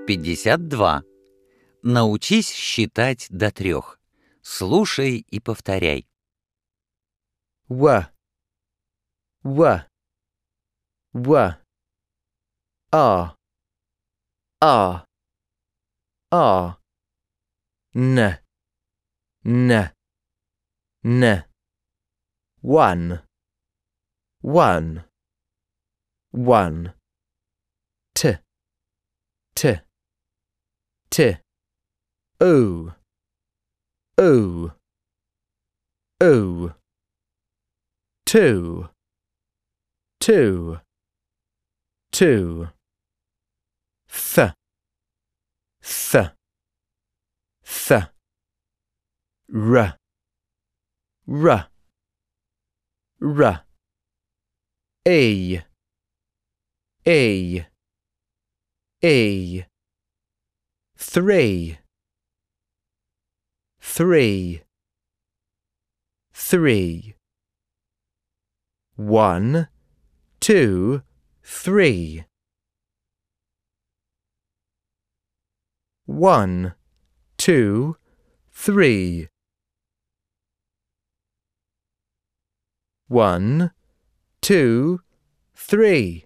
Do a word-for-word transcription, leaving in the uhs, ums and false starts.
пятьдесят два. Научись считать до трех. Слушай и повторяй. W W W R R R N N N One One One T T T O O O Two Two Two Th Th Th R R R A A A Three Three Three One Two Three One Two Three One Two Three